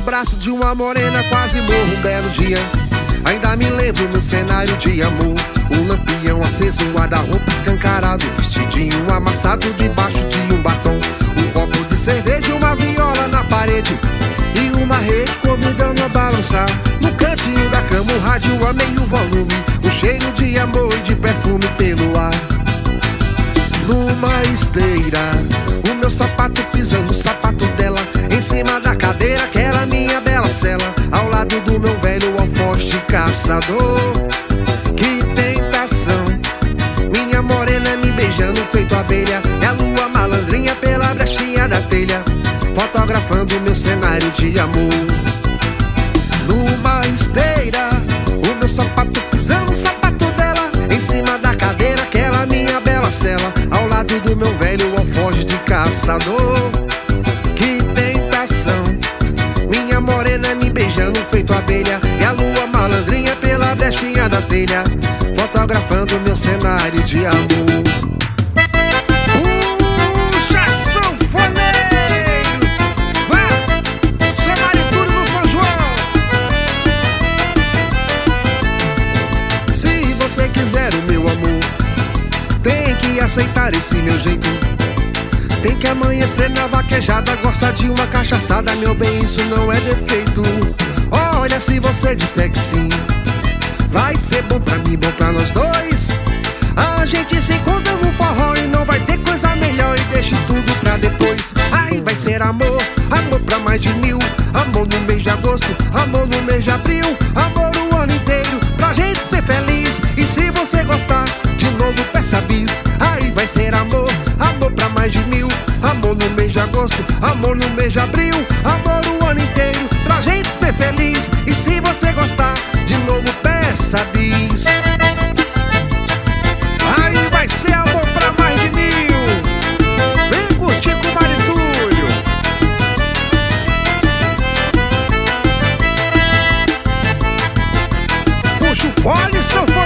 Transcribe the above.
braço de uma morena, quase morro um belo dia. Ainda me lembro meu cenário de amor. Um lampião aceso, um guarda-roupa escancarado, vestidinho amassado debaixo de um batom. Um copo de cerveja, uma viola na parede e uma rede convidando a balançar. No cantinho da cama o rádio a meio volume, um cheiro de amor e de perfume pelo ar. Numa esteira, o meu sapato pisando no sapato dela, em cima da cadeira, aquela minha bela cela, ao lado do meu velho alforje caçador. Que tentação, minha morena me beijando feito abelha, é a lua malandrinha pela brechinha da telha, fotografando meu cenário de amor. Numa esteira, o meu sapato pisando no sapato dela, em cima da cadeira, aquela minha bela cela, ao lado do meu velho alforje de caçador. Que tentação, minha morena me beijando feito abelha, e a lua malandrinha pela brechinha da telha, fotografando meu cenário de amor. Puxa, sanfoneiro! Vai! Seu Maritúrio no São João! Se você quiser o meu amor, tem que aceitar esse meu jeito. Tem que amanhecer na vaquejada, gosta de uma cachaçada, meu bem, isso não é defeito. Olha, se você disser que sim, vai ser bom pra mim, bom pra nós dois. A gente se encontra no forró e não vai ter coisa melhor, e deixe tudo pra depois. Aí vai ser amor, amor pra mais de 1000. Amor no mês de agosto, amor no mês de abril, amor o ano inteiro, pra gente ser feliz. E se você gostar, de novo peça bis. Aí vai ser amor, amor pra mais de 1000. Amor no mês de agosto, amor no mês de abril, amor o ano inteiro, pra gente ser feliz. E se você gostar, de novo peça bis. Aí vai ser amor pra mais de 1000. Vem curtir com o Maritúrio. Puxa o fole, seu